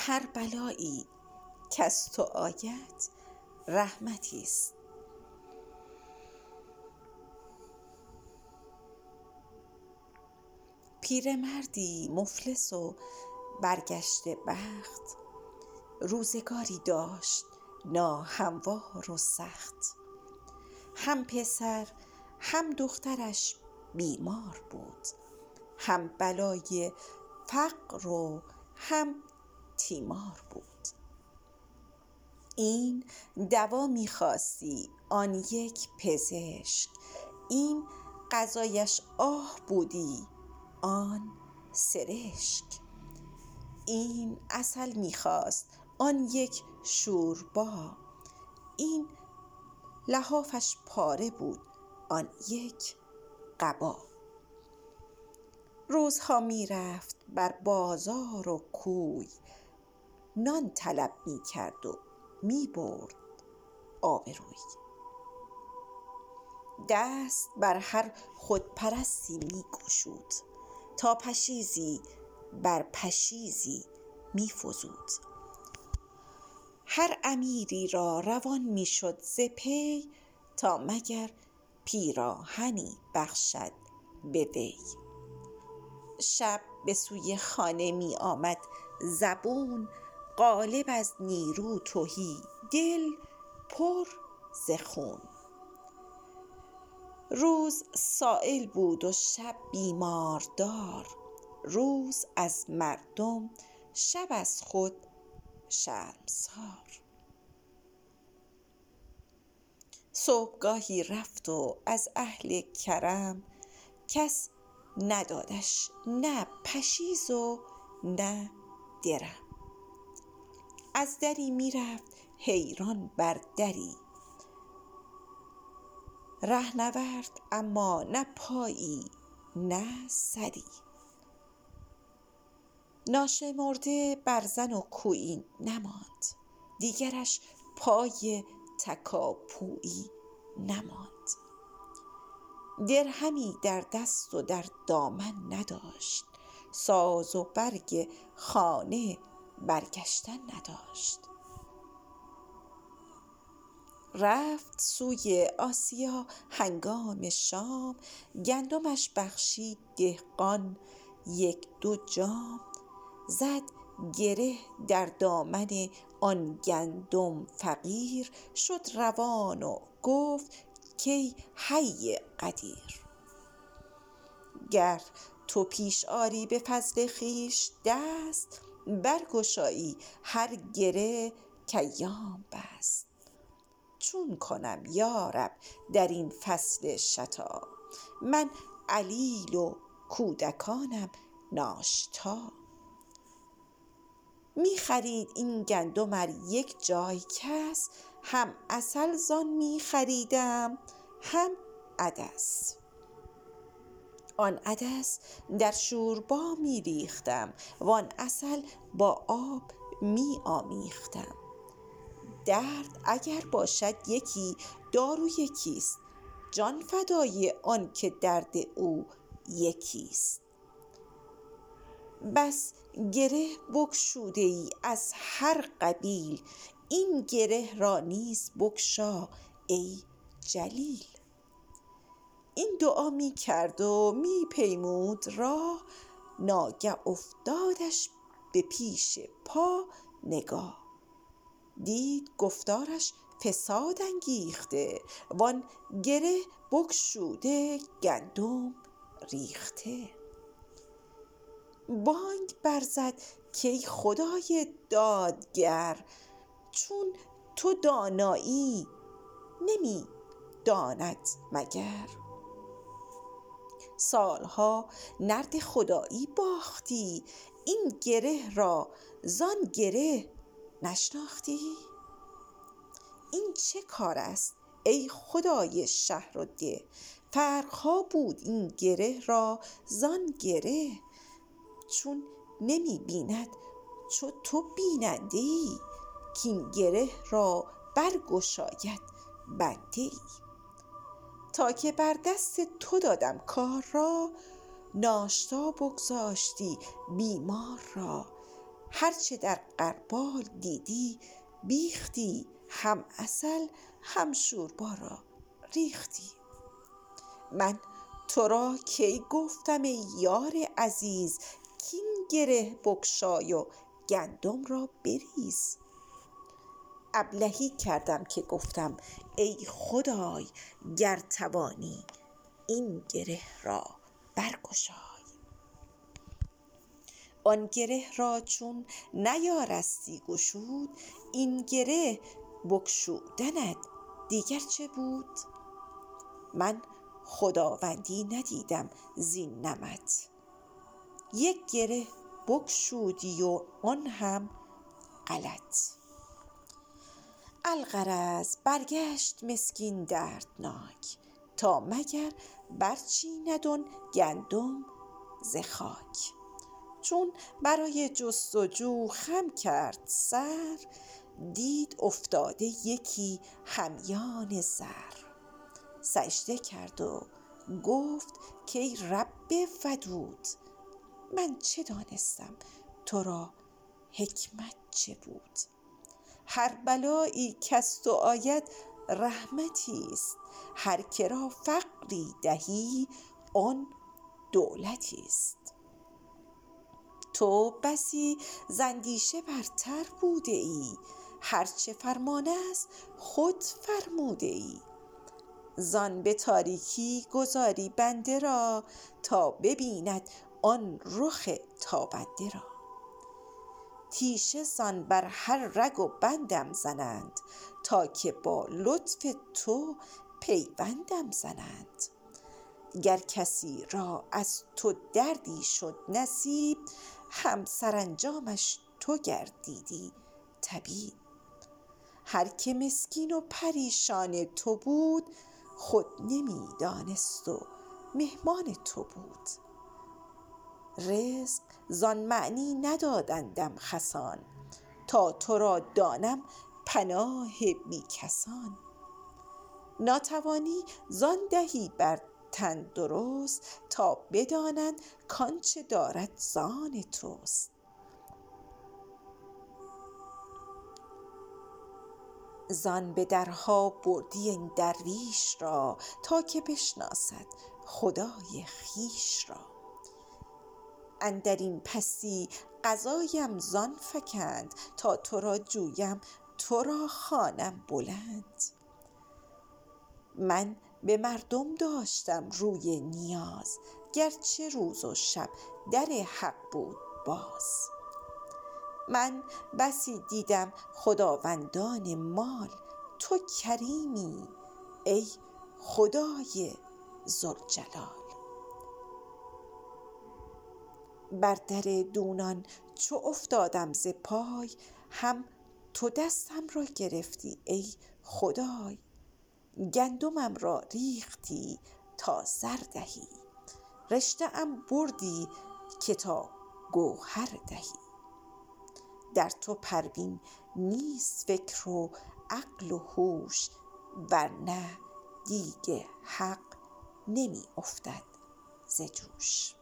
هر بلایی کز تو آید رحمتی است. پیرمردی مفلس و برگشته بخت، روزگاری داشت ناهموار و سخت. هم پسر هم دخترش بیمار بود، هم بلای فقر و هم تیمار بود. این دوا می‌خواستی آن یک پزشک، این غذایش آه بودی آن سرشک. این عسل می‌خواست آن یک شوربا، این لحافش پاره بود آن یک قبا. روزها می‌رفت بر بازار و کوی، نان طلب می‌کرد و می‌برد آبروی. دست بر هر خودپرستی می‌گشود، تا پشیزی بر پشیزی می‌فزود. هر امیری را روان می‌شد ز پی، تا مگر پیراهنی بخشد به وی. شب به سوی خانه می آمد زبون، غالب از نیرو تهی دل پر ز خون. روز سایل بود و شب بیماردار، روز از مردم شب از خود شرمسار. صبحگاهی رفت و از اهل کرم، کس ندادش نه پشیز و نه درم. از دری میرفت حیران بر دری، رهنورد اما نه پایی نه سری. ناشمرده برزن و کویی نماند، دیگرش پای تکاپویی نماند. درهمی در دست و در دامن نداشت، ساز و برگ خانه برگشتن نداشت. رفت سوی آسیا هنگام شام، گندمش بخشید دهقان یک دو جام. زد گره در دامن آن گندم فقیر، شد روان و گفت کای حی قدیر. گر تو پیش آری به فضل خویش دست، برگشایی هر گره کایام بست. چون کنم یارب در این فصل شتا، من علیل و کودکانم ناشتا. می خرید این گندم ار یک جای کس، هم عسل زان می خریدم هم عدس. آن عدس در شوربا می ریختم، وان عسل با آب می آمیختم. درد اگر باشد یکی دارو یکیست، جان فدای آن که درد او یکیست. بس گره بگشوده ای از هر قبیل، این گره را نیز بگشا ای جلیل. این دعا می کرد و می پیمود راه، ناگه افتادش به پیش پا نگاه. دید گفتارش فساد انگیخته، وان گره بگشوده گندم ریخته. بانگ برزد کای خدای دادگر، چون تو دانایی نمی داند مگر. سالها نرد خدایی باختی، این گره را زان گره نشناختی. این چه کار است ای خدای شهر و ده، فرقها بود این گره را زان گره. چون نمی بیند چو تو بیننده ای، کین گره را برگشاید بنده ای. تا که بر دست تو دادم کار را، ناشتا بگذاشتی بیمار را. هرچه در غربال دیدی بیختی، هم عسل هم شوربا را ریختی. من تو را کی گفتم ای یار عزیز، کین گره بگشای و گندم را بریز. ابلهی کردم که گفتم ای خدای، گر توانی این گره را برگشای. آن گره را چون نیارستی گشود، این گره بگشودنت دیگر چه بود؟ من خداوندی ندیدم زین نمط، یک گره بگشودی و آن هم غلط. الغرض برگشت مسکین دردناک، تا مگر برچیند آن گندم ز خاک. چون برای جستجو خم کرد سر، دید افتاده یکی همیان زر. سجده کرد و گفت کای رب ودود، من چه دانستم تو را حکمت چه بود؟ هر بلایی کز تو آید رحمتی است، هر که را فقری دهی آن دولتی است. تو بسی ز اندیشه برتر بوده ای، هرچه فرمان است خود فرموده ای. زان به تاریکی گذاری بنده را، تا ببیند آن رخ تابنده را. تیشه زان بر هر رگ و بندم زنند، تا که با لطف تو پیوندم زنند. گر کسی را از تو دردی شد نصیب، هم سرانجامش تو گردیدی طبیب. هر که مسکین و پریشان تو بود، خود نمی دانست و مهمان تو بود. رزق زان معنی ندادندم خسان، تا تو را دانم پناه بی کسان. ناتوانی زان دهی بر تن درست، تا بدانند کانچه دارد زان توست. زان به درها بردی این درویش را، تا که بشناسد خدای خویش را. اندرین پستی قضایم زان فکند، تا تو را جویم تو را خوانم بلند. من به مردم داشتم روی نیاز، گرچه روز و شب در حق بود باز. من بسی دیدم خداوندان مال، تو کریمی ای خدای ذوالجلال. بر در دونان چو افتادم ز پای، هم تو دستم را گرفتی ای خدای. گندمم را ریختی تا زر دهی، رشته ام بردی که تا گوهر دهی. در تو پروین نیست فکر و عقل و هوش، ورنه دیگ حق نمی افتد ز جوش.